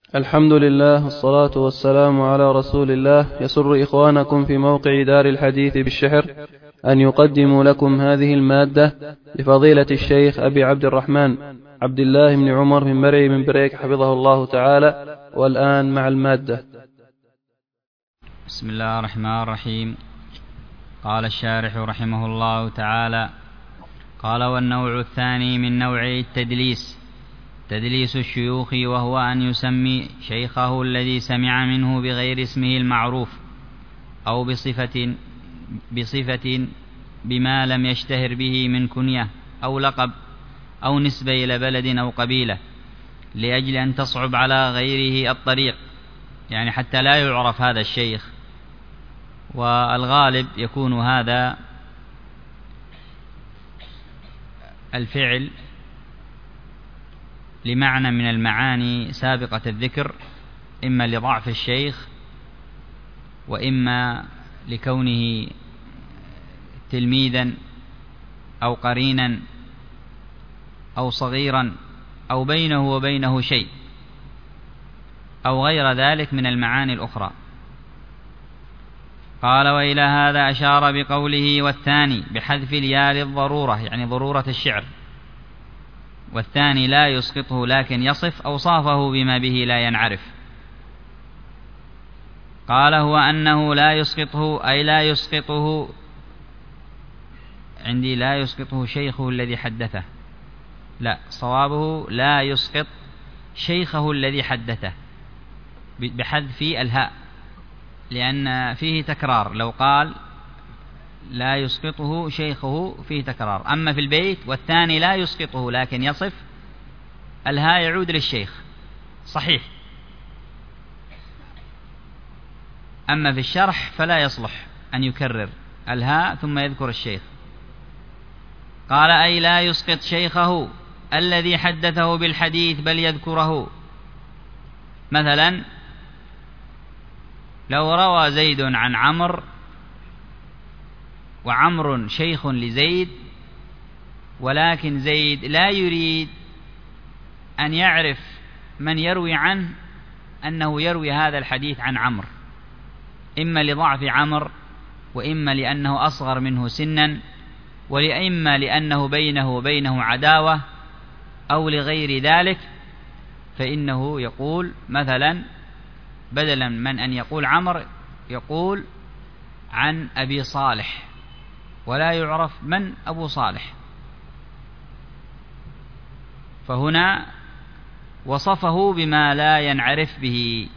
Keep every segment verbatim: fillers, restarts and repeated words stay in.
الحمد لله والصلاة والسلام على رسول الله. يسر إخوانكم في موقع دار الحديث بالشحر أن يقدموا لكم هذه المادة لفضيلة الشيخ أبي عبد الرحمن عبد الله بن عمر بن مرعي بن بريك حفظه الله تعالى. والآن مع المادة. بسم الله الرحمن الرحيم. قال الشارح رحمه الله تعالى: قال: والنوع الثاني من نوعي التدليس تدليس الشيوخ، وهو أن يسمي شيخه الذي سمع منه بغير اسمه المعروف أو بصفة بصفة بما لم يشتهر به من كنية أو لقب أو نسبة إلى بلد أو قبيلة، لأجل أن تصعب على غيره الطريق، يعني حتى لا يعرف هذا الشيخ. والغالب يكون هذا الفعل لمعنى من المعاني سابقة الذكر، إما لضعف الشيخ، وإما لكونه تلميذا أو قرينا أو صغيرا أو بينه وبينه شيء، أو غير ذلك من المعاني الأخرى. قال: وإلى هذا أشار بقوله والثاني بحذف الياء للضرورة، يعني ضرورة الشعر، والثاني لا يسقطه لكن يصف أوصافه بما به لا ينعرف. قال: هو أنه لا يسقطه، أي لا يسقطه، عندي لا يسقطه شيخه الذي حدثه، لا، صوابه لا يسقط شيخه الذي حدثه بحذف الهاء، لأن فيه تكرار. لو قال لا يسقطه شيخه فيه تكرار. أما في البيت والثاني لا يسقطه لكن يصف، الهاء يعود للشيخ صحيح. أما في الشرح فلا يصلح أن يكرر الهاء ثم يذكر الشيخ. قال: أي لا يسقط شيخه الذي حدثه بالحديث بل يذكره. مثلا لو روى زيد عن عمرو وعمر شيخ لزيد، ولكن زيد لا يريد أن يعرف من يروي عنه أنه يروي هذا الحديث عن عمر، إما لضعف عمر، وإما لأنه أصغر منه سنا، وإما لأنه بينه وبينه عداوة، أو لغير ذلك، فإنه يقول مثلا بدلا من أن يقول عمر يقول عن أبي صالح، ولا يعرف من أبو صالح. فهنا وصفه بما لا ينعرف به،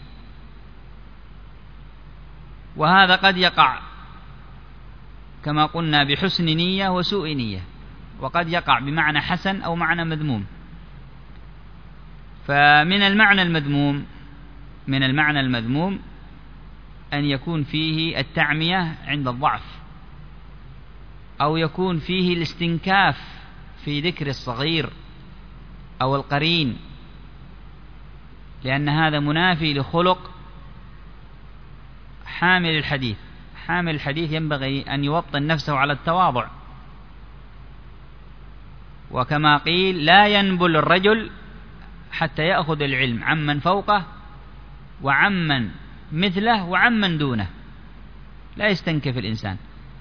وهذا قد يقع كما قلنا بحسن نية وسوء نية، وقد يقع بمعنى حسن أو معنى مذموم. فمن المعنى المذموم من المعنى المذموم أن يكون فيه التعمية عند الضعف، أو يكون فيه الاستنكاف في ذكر الصغير أو القرين، لأن هذا منافي لخلق حامل الحديث. حامل الحديث ينبغي أن يوطن نفسه على التواضع، وكما قيل: لا ينبل الرجل حتى يأخذ العلم عمن فوقه وعمن مثله وعمن دونه. لا يستنكف الإنسان.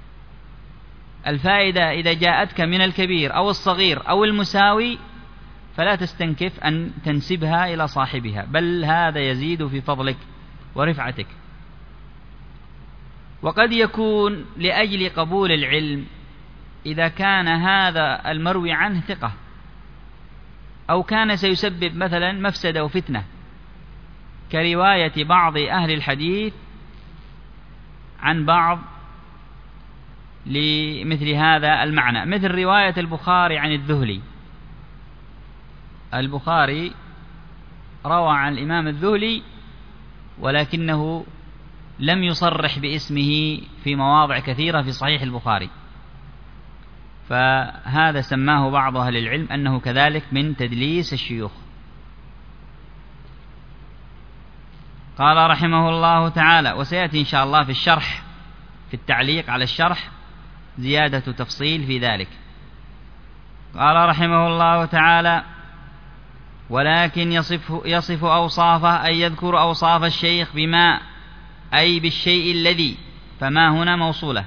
الفائدة إذا جاءتك من الكبير أو الصغير أو المساوي فلا تستنكف أن تنسبها إلى صاحبها، بل هذا يزيد في فضلك ورفعتك. وقد يكون لأجل قبول العلم إذا كان هذا المروي عنه ثقة، أو كان سيسبب مثلا مفسدة وفتنة، كرواية بعض أهل الحديث عن بعض لمثل هذا المعنى، مثل رواية البخاري عن الذهلي. البخاري روى عن الإمام الذهلي ولكنه لم يصرح باسمه في مواضع كثيرة في صحيح البخاري، فهذا سماه بعض أهل العلم أنه كذلك من تدليس الشيوخ. قال رحمه الله تعالى، وسيأتي إن شاء الله في الشرح في التعليق على الشرح زيادة تفصيل في ذلك. قال رحمه الله تعالى: ولكن يصف, يصف أوصافه أي يذكر أوصاف الشيخ بما أي بالشيء الذي، فما هنا موصولة،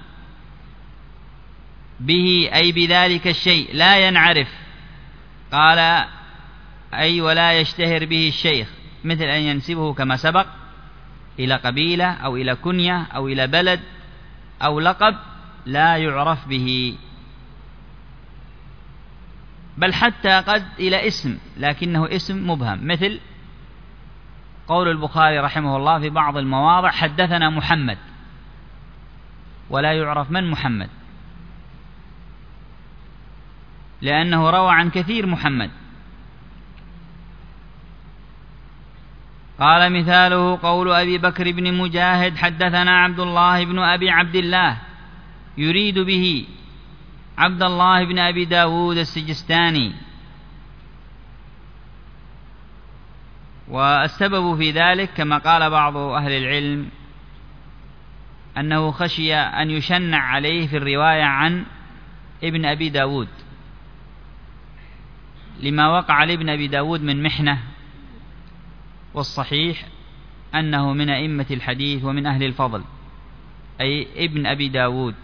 به أي بذلك الشيء لا ينعرف، قال أي ولا يشتهر به الشيخ، مثل أن ينسبه كما سبق إلى قبيلة أو إلى كنية أو إلى بلد أو لقب لا يعرف به، بل حتى قد إلى اسم لكنه اسم مبهم، مثل قول البخاري رحمه الله في بعض المواضع حدثنا محمد، ولا يعرف من محمد، لأنه روى عن كثير محمد. قال مثاله قول أبي بكر بن مجاهد حدثنا عبد الله بن أبي عبد الله، يريد به عبد الله بن أبي داود السجستاني. والسبب في ذلك كما قال بعض أهل العلم أنه خشي أن يشنع عليه في الرواية عن ابن أبي داود، لما وقع لابن أبي داود من محنة، والصحيح أنه من أئمة الحديث ومن أهل الفضل، أي ابن أبي داود.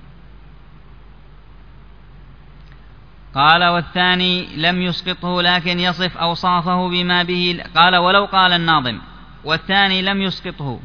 قال والثاني لم يسقطه لكن يصف أوصافه بما به، قال ولو قال الناظم والثاني لم يسقطه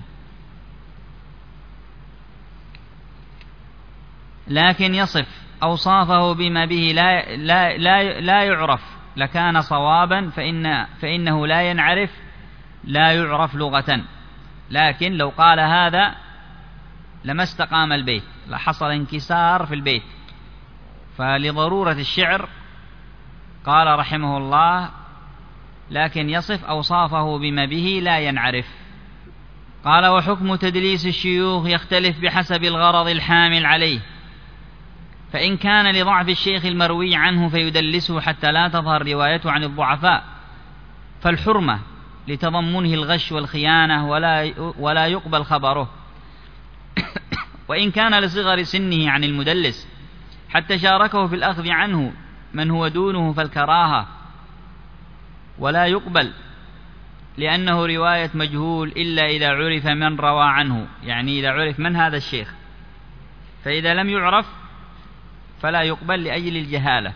لكن يصف أوصافه بما به لا, لا, لا, لا يعرف لكان صوابا، فإن فإنه لا ينعرف لا يعرف لغة، لكن لو قال هذا لما استقام البيت، لحصل انكسار في البيت، فلضرورة الشعر قال رحمه الله لكن يصف أوصافه بما به لا ينعرف. قال وحكم تدليس الشيوخ يختلف بحسب الغرض الحامل عليه، فإن كان لضعف الشيخ المروي عنه فيدلسه حتى لا تظهر روايته عن الضعفاء، فالحرمة لتضمنه الغش والخيانة ولا ولا يقبل خبره. وإن كان لصغر سنه عن المدلس حتى شاركه في الأخذ عنه من هو دونه فالكراهة ولا يقبل، لأنه رواية مجهول إلا إذا عرف من روى عنه، يعني إذا عرف من هذا الشيخ، فإذا لم يعرف فلا يقبل لأجل الجهالة.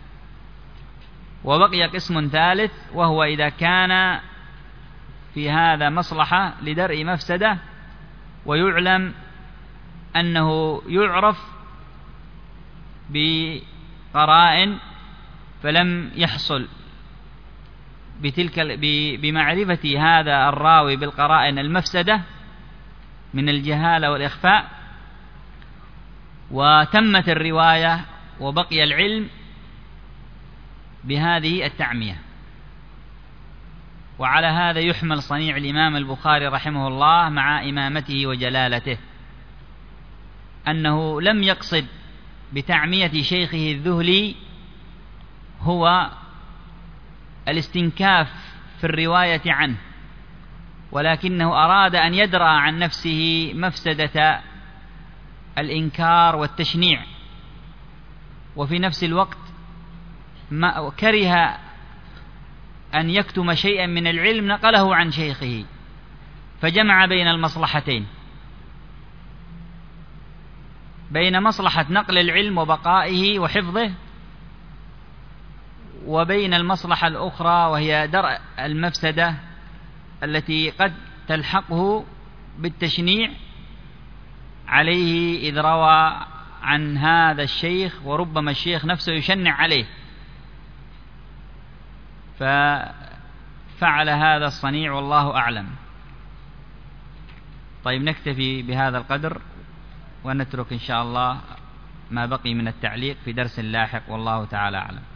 وبقي قسم ثالث، وهو إذا كان في هذا مصلحة لدرء مفسدة ويعلم أنه يعرف بقرائن فلم يحصل بتلك بمعرفة هذا الراوي بالقرائن المفسدة من الجهالة والإخفاء، وتمت الرواية وبقي العلم بهذه التعمية. وعلى هذا يحمل صنيع الإمام البخاري رحمه الله مع إمامته وجلالته، أنه لم يقصد بتعمية شيخه الذهلي هو الاستنكاف في الرواية عنه، ولكنه أراد أن يدرأ عن نفسه مفسدة الإنكار والتشنيع، وفي نفس الوقت ما كره أن يكتم شيئا من العلم نقله عن شيخه، فجمع بين المصلحتين، بين مصلحة نقل العلم وبقائه وحفظه، وبين المصلحة الأخرى وهي درء المفسدة التي قد تلحقه بالتشنيع عليه إذ روى عن هذا الشيخ، وربما الشيخ نفسه يشنع عليه، ففعل هذا الصنيع والله أعلم. طيب نكتفي بهذا القدر ونترك إن شاء الله ما بقي من التعليق في درس لاحق، والله تعالى أعلم.